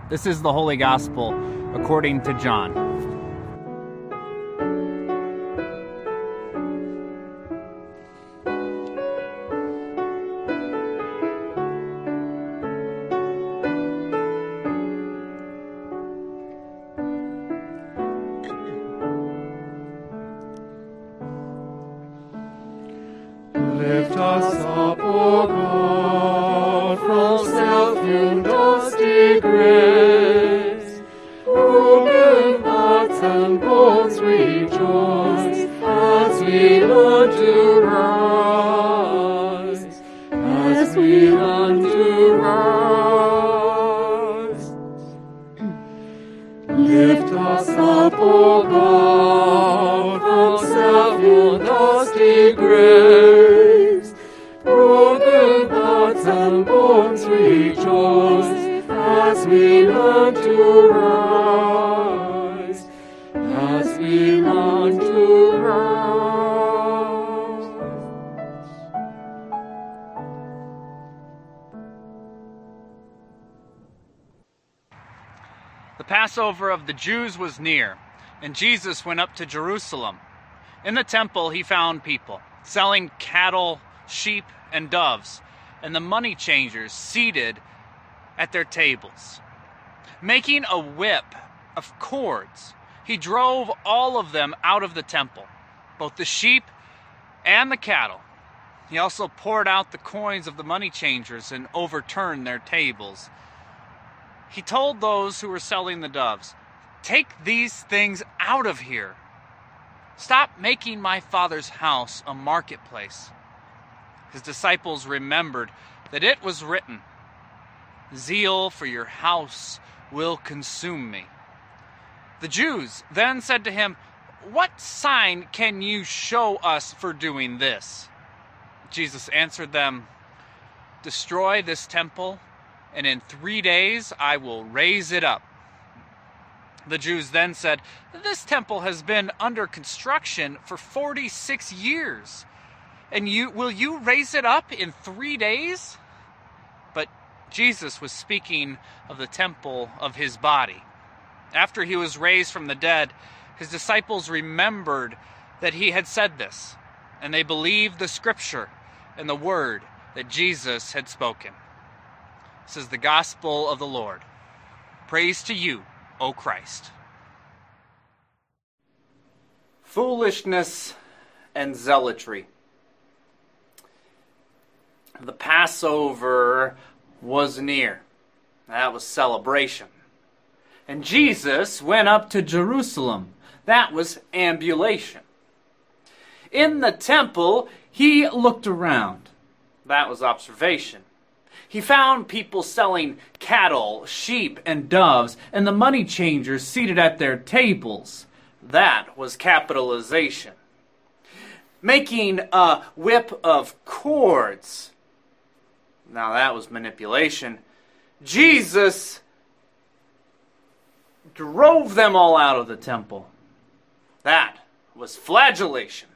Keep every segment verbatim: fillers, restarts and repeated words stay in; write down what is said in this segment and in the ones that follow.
This is the Holy Gospel according to John. Lift us up, O God, from self-hewn dusty graves. Broken hearts and bones rejoice as we learn to rise, as we learn to rise. Lift us up, O God, from self-hewn dusty graves. Broken hearts and bones rejoice as we learn to rise, as we learn to rise. The Passover of the Jews was near, and Jesus went up to Jerusalem. In the temple he found people selling cattle, sheep, and doves, and the money changers seated at their tables. Making a whip of cords, he drove all of them out of the temple, both the sheep and the cattle. He also poured out the coins of the money changers and overturned their tables. He told those who were selling the doves, "Take these things out of here. Stop making my Father's house a marketplace." His disciples remembered that it was written, "Zeal for your house will consume me." The Jews then said to him, "What sign can you show us for doing this?" Jesus answered them, "Destroy this temple, and in three days I will raise it up." The Jews then said, "This temple has been under construction for forty-six years, and you will you raise it up in three days?" But Jesus was speaking of the temple of his body. After he was raised from the dead, his disciples remembered that he had said this, and they believed the scripture and the word that Jesus had spoken. This is the gospel of the Lord. Praise to you, O Christ. Foolishness and zealotry. The Passover was near. That was celebration. And Jesus went up to Jerusalem. That was ambulation. In the temple, he looked around. That was observation. He found people selling cattle, sheep, and doves, and the money changers seated at their tables. That was capitalization. Making a whip of cords. Now that was manipulation. Jesus drove them all out of the temple. That was flagellation.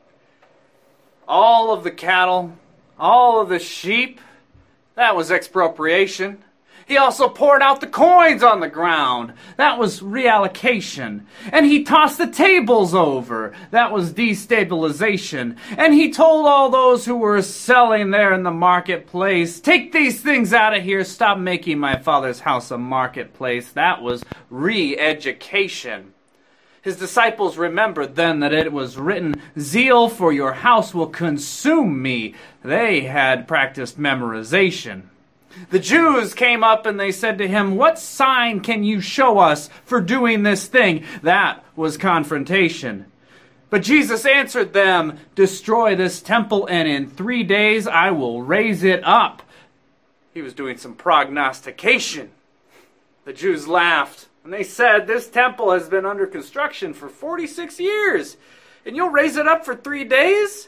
All of the cattle, all of the sheep, that was expropriation. He also poured out the coins on the ground. That was reallocation. And he tossed the tables over. That was destabilization. And he told all those who were selling there in the marketplace, "Take these things out of here. Stop making my Father's house a marketplace." That was re-education. His disciples remembered then that it was written, "Zeal for your house will consume me." They had practiced memorization. The Jews came up and they said to him, "What sign can you show us for doing this thing?" That was confrontation. But Jesus answered them, "Destroy this temple, and in three days I will raise it up." He was doing some prognostication. The Jews laughed. And they said, "This temple has been under construction for forty-six years, and you'll raise it up for three days?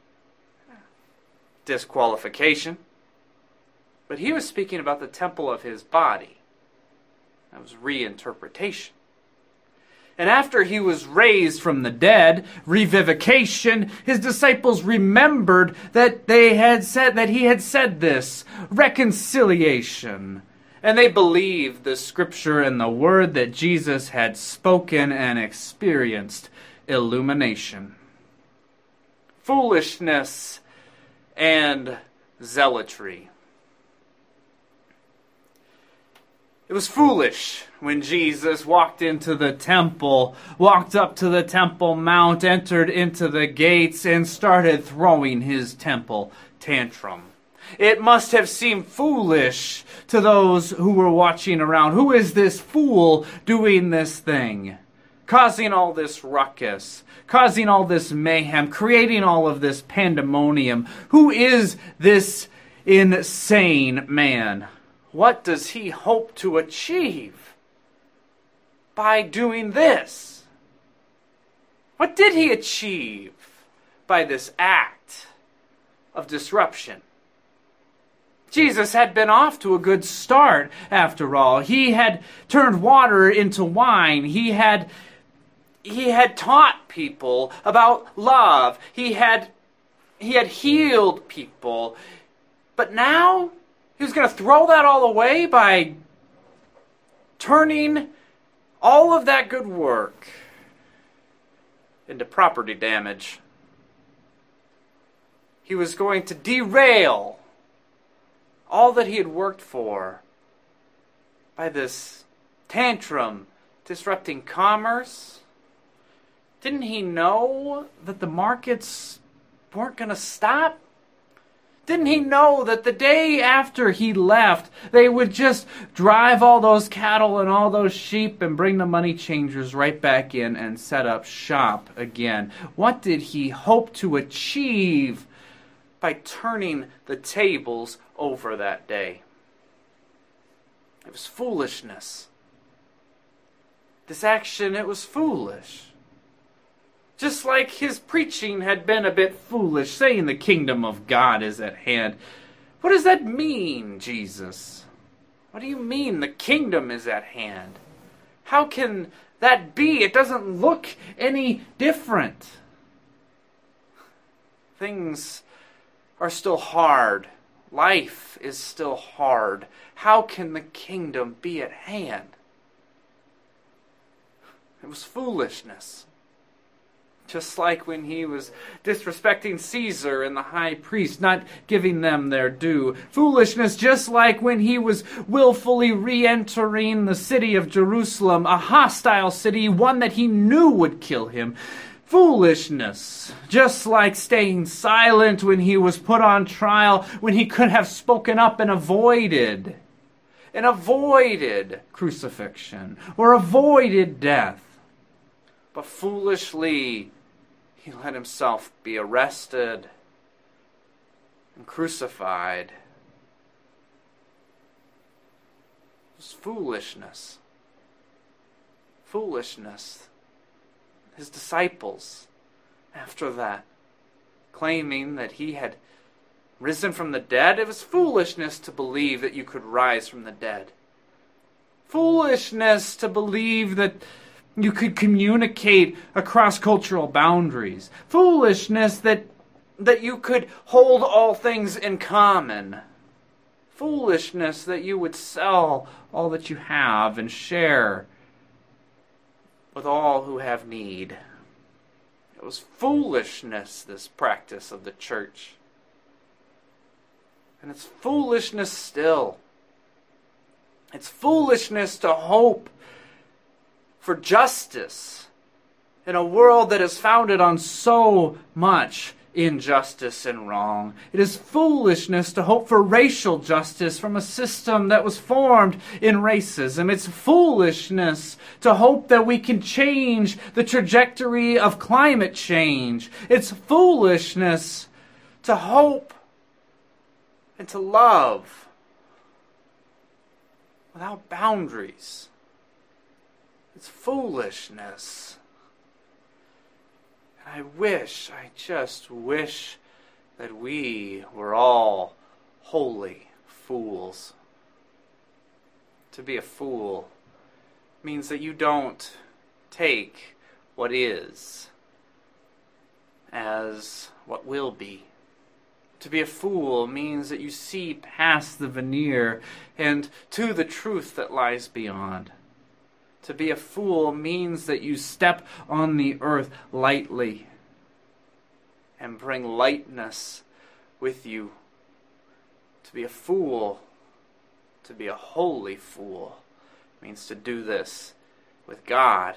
Disqualification. But he was speaking about the temple of his body. That was reinterpretation. And after he was raised from the dead, revivification, his disciples remembered that they had said that he had said this, reconciliation. And they believed the scripture and the word that Jesus had spoken and experienced illumination. Foolishness and zealotry. It was foolish when Jesus walked into the temple, walked up to the Temple Mount, entered into the gates, and started throwing his temple tantrum. It must have seemed foolish to those who were watching around. Who is this fool doing this thing? Causing all this ruckus, causing all this mayhem, creating all of this pandemonium. Who is this insane man? What does he hope to achieve by doing this? What did he achieve by this act of disruption? Jesus had been off to a good start, after all. He had turned water into wine. He had, he had taught people about love. He had, he had healed people. But now, he was going to throw that all away by turning all of that good work into property damage. He was going to derail all that he had worked for by this tantrum disrupting commerce. Didn't he know that the markets weren't going to stop? Didn't he know that the day after he left, they would just drive all those cattle and all those sheep and bring the money changers right back in and set up shop again? What did he hope to achieve by turning the tables over that day? It was foolishness. This action, it was foolish. Just like his preaching had been a bit foolish, saying the kingdom of God is at hand. What does that mean, Jesus? What do you mean the kingdom is at hand? How can that be? It doesn't look any different. Things are still hard. Life is still hard. How can the kingdom be at hand? It was foolishness. Just like when he was disrespecting Caesar and the high priest, not giving them their due. Foolishness, just like when he was willfully re-entering the city of Jerusalem, a hostile city, one that he knew would kill him. Foolishness, just like staying silent when he was put on trial, when he could have spoken up and avoided, and avoided crucifixion, or avoided death. But foolishly, he let himself be arrested and crucified. It was foolishness. Foolishness. His disciples, after that, claiming that he had risen from the dead, it was foolishness to believe that you could rise from the dead. Foolishness to believe that you could communicate across cultural boundaries. Foolishness that, that you could hold all things in common. Foolishness that you would sell all that you have and share with all who have need. It was foolishness, this practice of the church. And it's foolishness still. It's foolishness to hope for justice in a world that is founded on so much injustice and wrong. It is foolishness to hope for racial justice from a system that was formed in racism. It's foolishness to hope that we can change the trajectory of climate change. It's foolishness to hope and to love without boundaries. It's foolishness. And I wish, I just wish that we were all holy fools. To be a fool means that you don't take what is as what will be. To be a fool means that you see past the veneer and to the truth that lies beyond. To be a fool means that you step on the earth lightly and bring lightness with you. To be a fool, to be a holy fool, means to do this with God.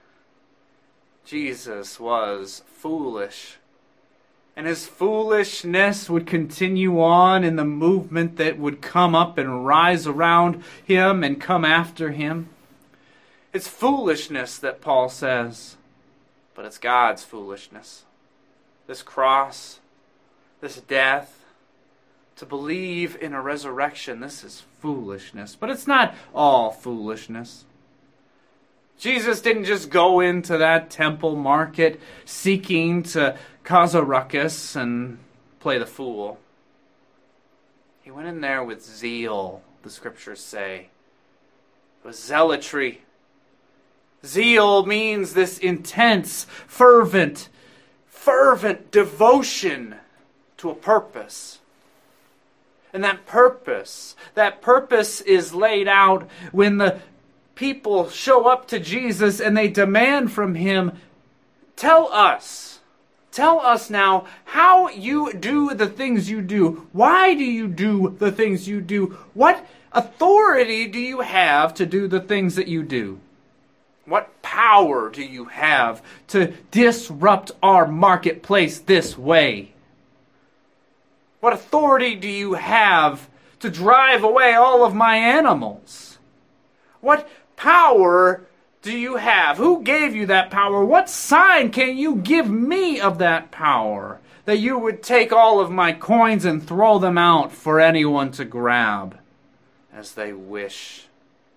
Jesus was foolish. And his foolishness would continue on in the movement that would come up and rise around him and come after him. It's foolishness that Paul says, but it's God's foolishness. This cross, this death, to believe in a resurrection, this is foolishness. But it's not all foolishness. Jesus didn't just go into that temple market seeking to cause a ruckus and play the fool. He went in there with zeal, the scriptures say. It was zealotry. Zeal means this intense, fervent, fervent devotion to a purpose. And that purpose, that purpose is laid out when the people show up to Jesus and they demand from him, tell us, tell us now how you do the things you do. Why do you do the things you do? What authority do you have to do the things that you do? What power do you have to disrupt our marketplace this way? What authority do you have to drive away all of my animals? What power do you have? Who gave you that power? What sign can you give me of that power? That you would take all of my coins and throw them out for anyone to grab as they wish.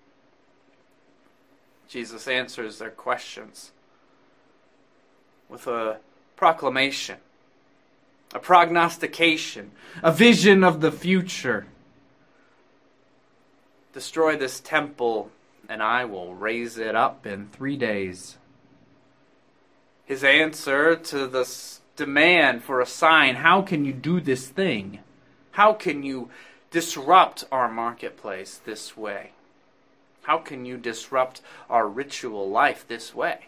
Jesus answers their questions with a proclamation, a prognostication, a vision of the future. Destroy this temple, and I will raise it up in three days. His answer to this demand for a sign, how can you do this thing? How can you disrupt our marketplace this way? How can you disrupt our ritual life this way?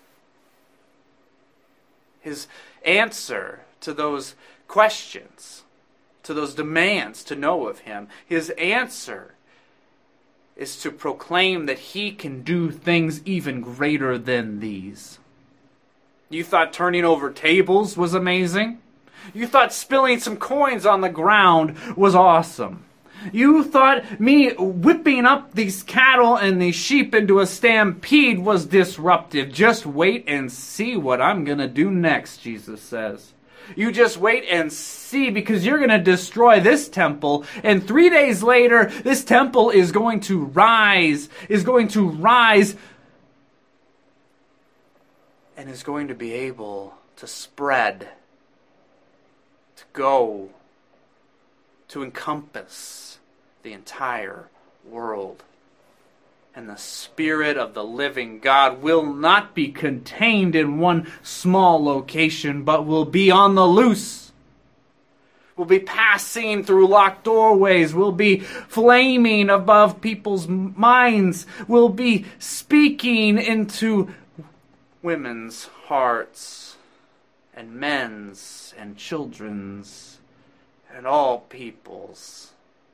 His answer to those questions, to those demands to know of him, his answer is to proclaim that he can do things even greater than these. You thought turning over tables was amazing? You thought spilling some coins on the ground was awesome? You thought me whipping up these cattle and these sheep into a stampede was disruptive? Just wait and see what I'm going to do next, Jesus says. You just wait and see, because you're going to destroy this temple, and three days later, this temple is going to rise, is going to rise, and is going to be able to spread, to go, to encompass the entire world. And the Spirit of the living God will not be contained in one small location, but will be on the loose. Will be passing through locked doorways, will be flaming above people's minds, will be speaking into women's hearts, and men's, and children's, and all peoples.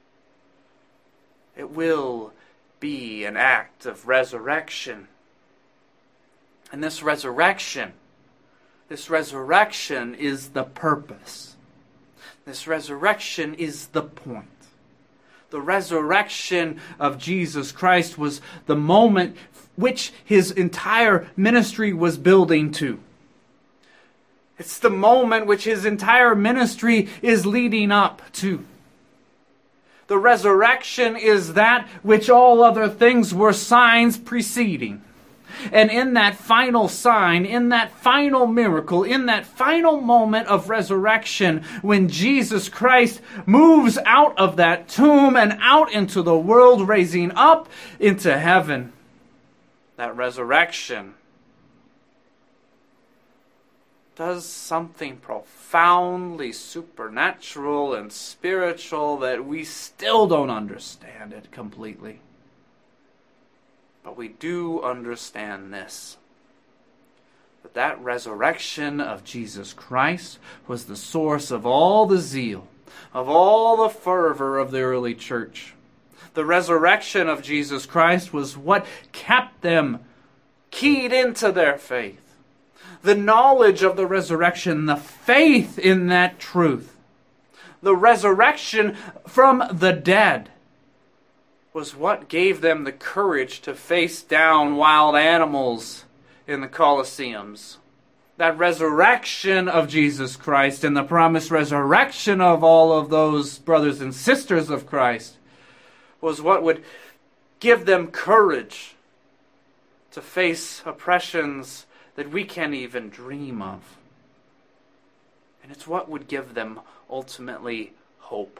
It will be an act of resurrection. And this resurrection, this resurrection is the purpose. This resurrection is the point. The resurrection of Jesus Christ was the moment which his entire ministry was building to. It's the moment which his entire ministry is leading up to. The resurrection is that which all other things were signs preceding. And in that final sign, in that final miracle, in that final moment of resurrection, when Jesus Christ moves out of that tomb and out into the world, raising up into heaven, that resurrection does something profoundly supernatural and spiritual that we still don't understand it completely. But we do understand this, that that resurrection of Jesus Christ was the source of all the zeal, of all the fervor of the early church. The resurrection of Jesus Christ was what kept them keyed into their faith. The knowledge of the resurrection, the faith in that truth, the resurrection from the dead was what gave them the courage to face down wild animals in the Colosseums. That resurrection of Jesus Christ and the promised resurrection of all of those brothers and sisters of Christ was what would give them courage to face oppressions that we can't even dream of. And it's what would give them ultimately hope.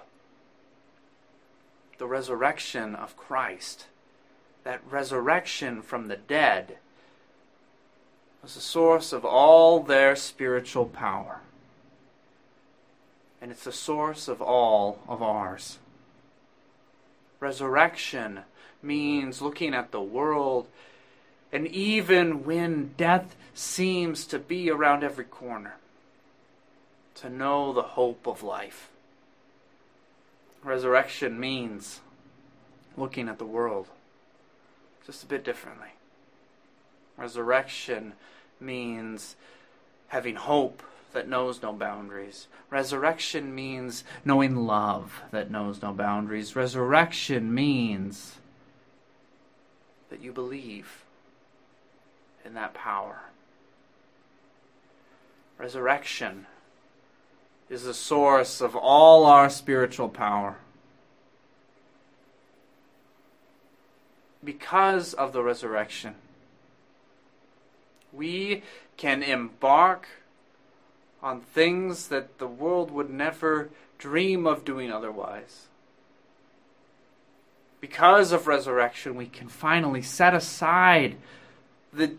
The resurrection of Christ, that resurrection from the dead, was the source of all their spiritual power. And it's the source of all of ours. Resurrection means looking at the world, and even when death seems to be around every corner, to know the hope of life. Resurrection means looking at the world just a bit differently. Resurrection means having hope that knows no boundaries. Resurrection means knowing love that knows no boundaries. Resurrection means that you believe in that power. Resurrection is the source of all our spiritual power. Because of the resurrection, we can embark on things that the world would never dream of doing otherwise. Because of resurrection, we can finally set aside the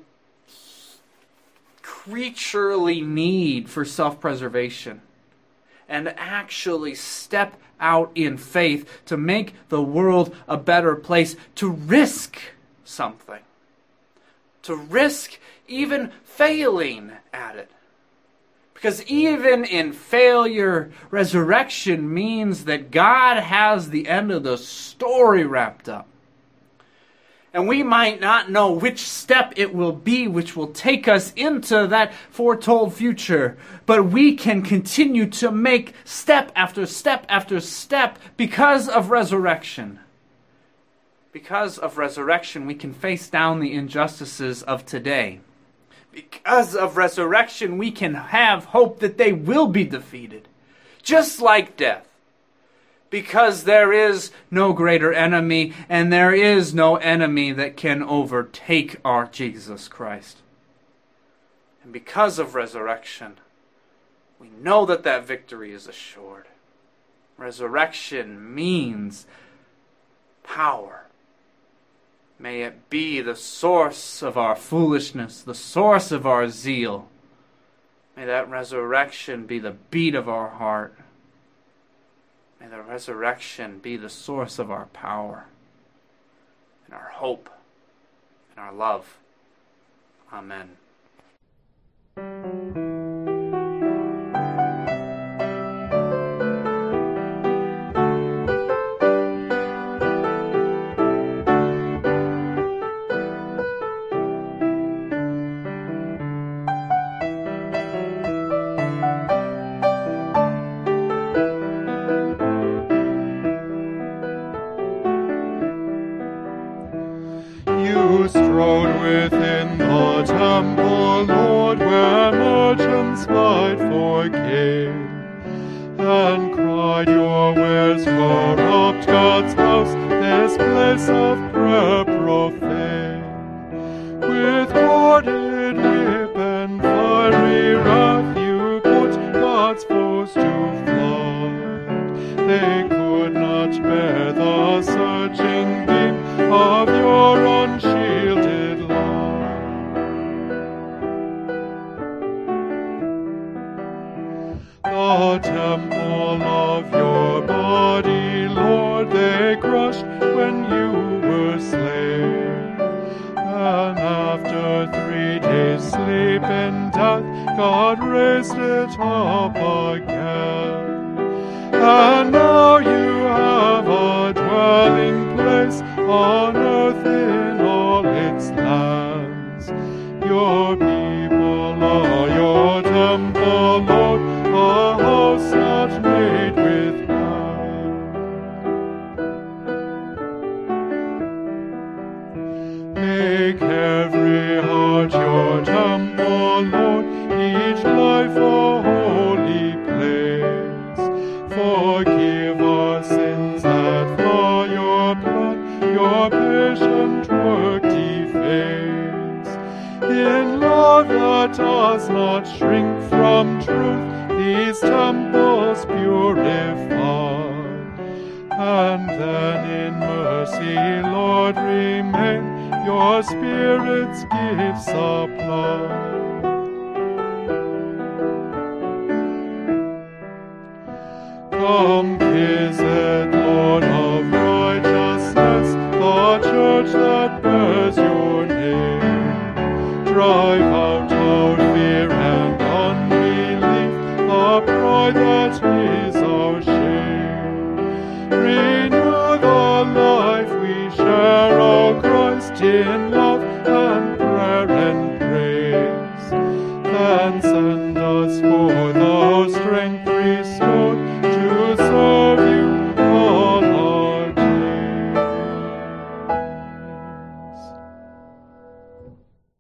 creaturely need for self-preservation and actually step out in faith to make the world a better place, to risk something, to risk even failing at it. Because even in failure, resurrection means that God has the end of the story wrapped up. And we might not know which step it will be which will take us into that foretold future. But we can continue to make step after step after step because of resurrection. Because of resurrection, we can face down the injustices of today. Because of resurrection, we can have hope that they will be defeated. Just like death. Because there is no greater enemy, and there is no enemy that can overtake our Jesus Christ. And because of resurrection, we know that that victory is assured. Resurrection means power. May it be the source of our foolishness, the source of our zeal. May that resurrection be the beat of our heart. May the resurrection be the source of our power and our hope and our love. Amen. You strode within the temple, Lord, where merchants vied for gain, and cried, your wares corrupt God's house, this place of prayer profane. With corded whip and fiery wrath, you put God's foes to flight. They could not bear the searching beam of your unshielded light. sleep in death, God raised it up again. And now you have a dwelling place on earth in all its lands. Your people are your temple, Lord, a house not made with hands. Make every heart your temple, Lord, each life a holy place. Forgive our sins that flaw your plan, your patient work deface. In love that does not shrink from truth, these temples purify. And then in mercy, Lord, remain, your Spirit's gifts supply. Come visit, Lord of righteousness, the church that bears your name. Drive out our fear and unbelief, the pride that is our shame. Renew the life we share, O Christ, in love and prayer and praise. Then send us forth